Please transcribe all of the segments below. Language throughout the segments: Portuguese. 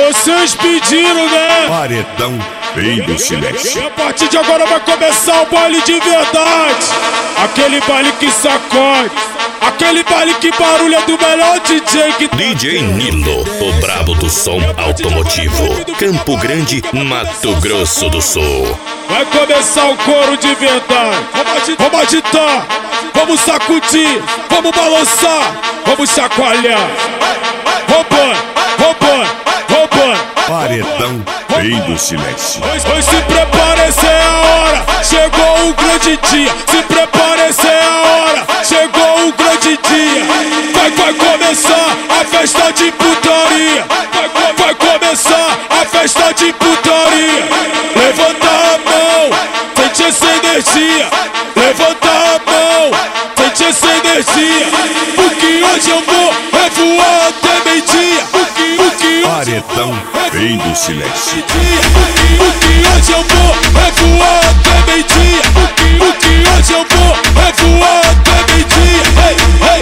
Vocês pediram, né? Paredão Rei do Silêncio. E a partir de agora vai começar o baile de verdade. Aquele baile que sacode, aquele baile que barulha do melhor DJ que... DJ Nilo, o brabo do som automotivo. Campo Grande, Mato Grosso do Sul. Vai começar o coro de verdade. Vamos agitar, vamos sacudir, vamos balançar, vamos chacoalhar. Roubando. Paredão Rei do Silêncio. Pois se prepare, essa é a hora. Chegou o grande dia. Se prepare, essa é a hora. Chegou o grande dia. Vai começar a festa de putaria. Vai começar a festa de putaria. Levanta a mão, sente essa energia. Levanta a mão, sente essa energia. Porque hoje eu vou revoar até meio-dia. Porque Paredão Rei do Silêncio. Porque hoje eu vou revoar até meio-dia. Porque hoje eu vou revoar até meio-dia. Hey,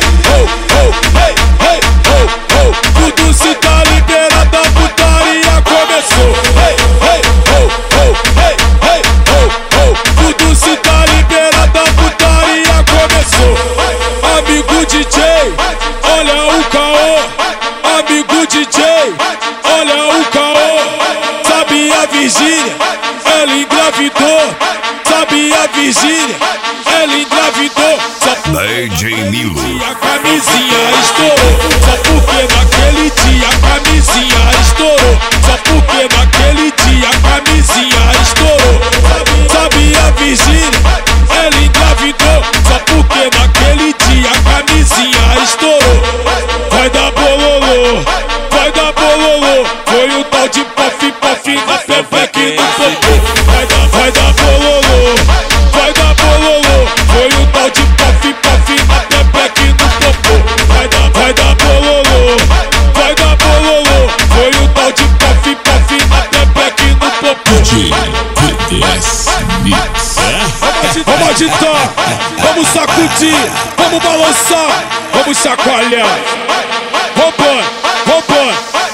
tudo se tá liberado, a putaria começou. Tudo se tá liberado, a putaria começou. Amigo DJ, olha o caô. Amigo DJ, olha o caô. Sabe a Virgínia, ela engravidou. Sabe a Virgínia, ela engravidou. DJ Nilo. A camisinha estourou. Só porque naquele dia a camisinha estourou. Só porque naquele dia a camisinha estourou. Sabe a Virgínia, ela engravidou. Só porque naquele dia a camisinha estourou. Vai dar bololô, vai dar bololô. Foi o tal de puff na pepeca e no popô. Vai dar bololô, vai dar bololô. Foi o tal de puff na pepeca e no popô. Vai dar bololô, vai dar bololô. Foi o tal de puff na pepeca e no popô. DJ VDS Mix. Vamos agitar, vamos sacudir, vamos balançar, vamos chacoalhar. Roubando.